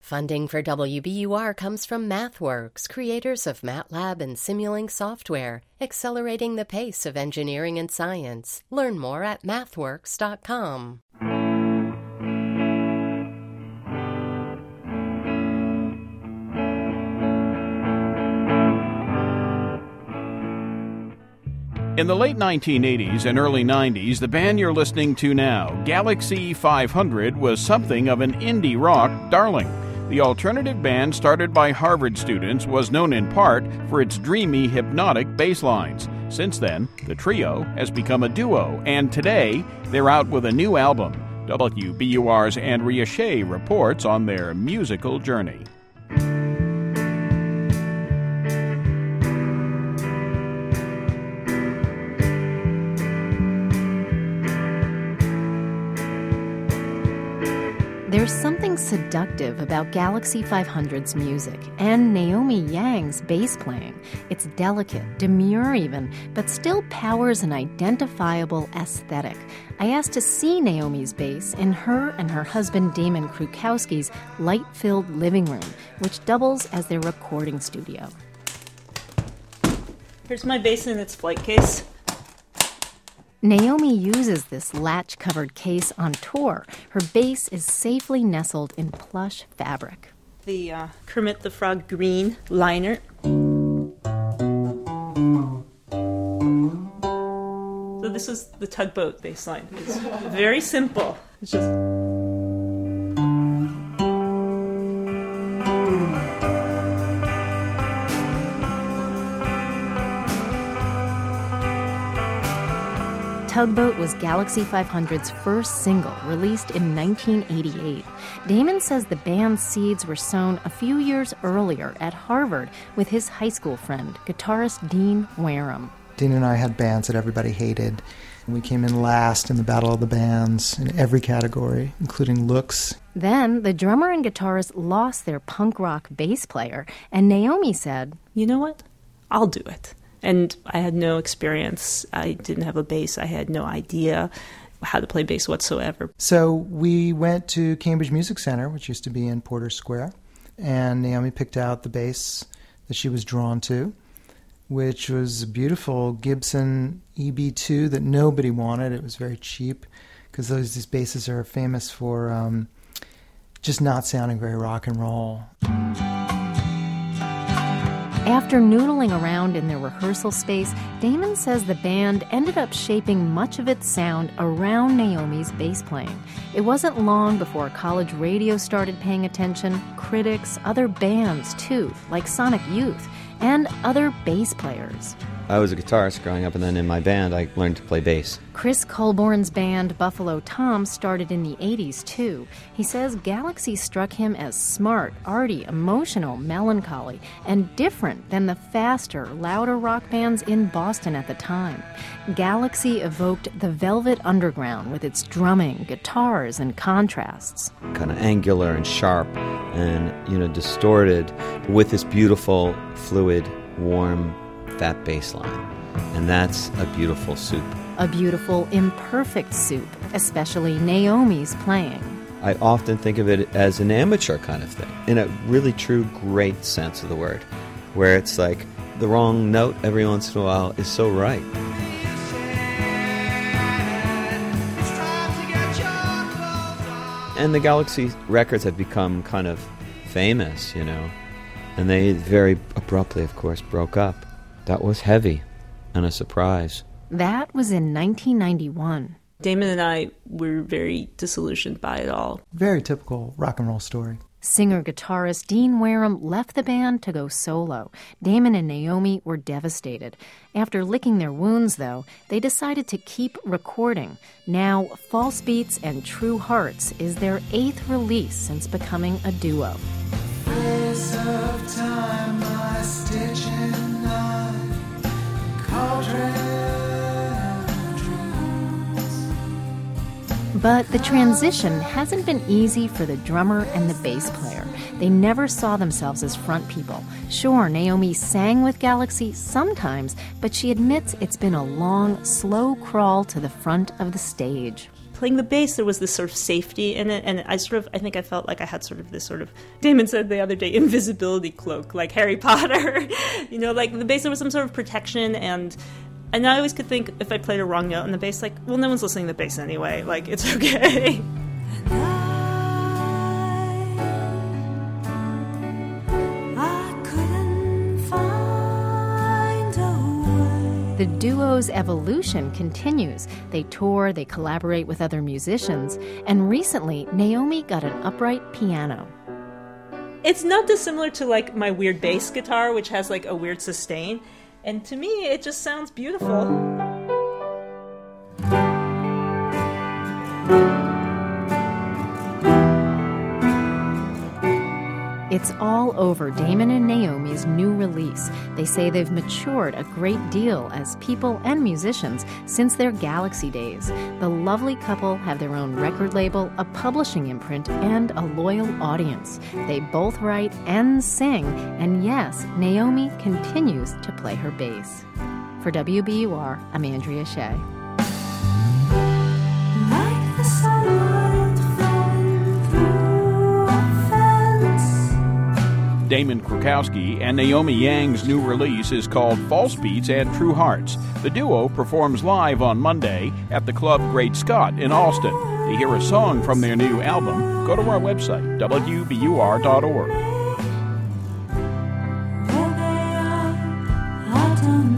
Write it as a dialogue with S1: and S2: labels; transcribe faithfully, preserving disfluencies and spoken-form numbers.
S1: Funding for W B U R comes from MathWorks, creators of MATLAB and Simulink software, accelerating the pace of engineering and science. Learn more at mathworks dot com.
S2: In the late nineteen eighties and early nineties, the band you're listening to now, Galaxy five hundred, was something of an indie rock darling. The alternative band started by Harvard students was known in part for its dreamy, hypnotic bass lines. Since then, the trio has become a duo, and today they're out with a new album. W B U R's Andrea Shea reports on their musical journey.
S3: There's something seductive about Galaxy five hundred's music and Naomi Yang's bass playing. It's delicate, demure even, but still powers an identifiable aesthetic. I asked to see Naomi's bass in her and her husband Damon Krukowski's light-filled living room, which doubles as their recording studio.
S4: Here's my bass in its flight case.
S3: Naomi uses this latch-covered case on tour. Her bass is safely nestled in plush fabric.
S4: The uh, Kermit the Frog green liner. So this is the Tugboat bass line. It's very simple. It's just...
S3: Tugboat was Galaxy five hundred's first single, released in nineteen eighty-eight. Damon says the band's seeds were sown a few years earlier at Harvard with his high school friend, guitarist Dean Wareham.
S5: Dean and I had bands that everybody hated. We came in last in the Battle of the Bands in every category, including looks.
S3: Then the drummer and guitarist lost their punk rock bass player, and Naomi said,
S4: "You know what? I'll do it." And I had no experience. I didn't have a bass. I had no idea how to play bass whatsoever.
S5: So we went to Cambridge Music Center, which used to be in Porter Square, and Naomi picked out the bass that she was drawn to, which was a beautiful Gibson E B two that nobody wanted. It was very cheap because those these basses are famous for um, just not sounding very rock and roll.
S3: After noodling around in their rehearsal space, Damon says the band ended up shaping much of its sound around Naomi's bass playing. It wasn't long before college radio started paying attention, critics, other bands too, like Sonic Youth, and other bass players.
S6: I was a guitarist growing up, and then in my band I learned to play bass.
S3: Chris Colborn's band Buffalo Tom started in the eighties too. He says Galaxy struck him as smart, arty, emotional, melancholy, and different than the faster, louder rock bands in Boston at the time. Galaxy evoked the Velvet Underground with its drumming, guitars, and contrasts.
S6: Kind of angular and sharp and, you know, distorted with this beautiful, fluid, warm, fat bass line. And that's a beautiful soup.
S3: A beautiful, imperfect soup, especially Naomi's playing.
S6: I often think of it as an amateur kind of thing, in a really true, great sense of the word, where it's like the wrong note every once in a while is so right. And the Galaxy records have become kind of famous, you know, and they very abruptly, of course, broke up. That was heavy and a surprise.
S3: That was in nineteen ninety-one.
S4: Damon and I were very disillusioned by it all.
S5: Very typical rock and roll story.
S3: Singer-guitarist Dean Wareham left the band to go solo. Damon and Naomi were devastated. After licking their wounds, though, they decided to keep recording. Now, False Beats and True Hearts is their eighth release since becoming a duo.
S7: Face of time, my stitching knife, cauldron.
S3: But the transition hasn't been easy for the drummer and the bass player. They never saw themselves as front people. Sure, Naomi sang with Galaxy sometimes, but she admits it's been a long, slow crawl to the front of the stage.
S4: playing the bass, there was this sort of safety in it, and I sort of, I think I felt like I had sort of this sort of, Damon said the other day, invisibility cloak, like Harry Potter. You know, like the bass, there was some sort of protection, and and I always could think if I played a wrong note on the bass, like, well, no one's listening to the bass anyway, like, it's okay.
S3: The duo's evolution continues. They tour, they collaborate with other musicians, and recently, Naomi got an upright piano.
S4: It's not dissimilar to, like, my weird bass guitar, which has, like, a weird sustain, and to me, it just sounds beautiful.
S3: It's all over Damon and Naomi's new release. They say they've matured a great deal as people and musicians since their Galaxy days. The lovely couple have their own record label, a publishing imprint, and a loyal audience. They both write and sing, and yes, Naomi continues to play her bass. For W B U R, I'm Andrea Shea.
S7: Like the sunlight falling through a fence.
S2: Damon Krukowski and Naomi Yang's new release is called False Beats and True Hearts. The duo performs live on Monday at the Club Great Scott in Allston. To hear a song from their new album, go to our website, W B U R dot org.
S7: Where they are, I don't know.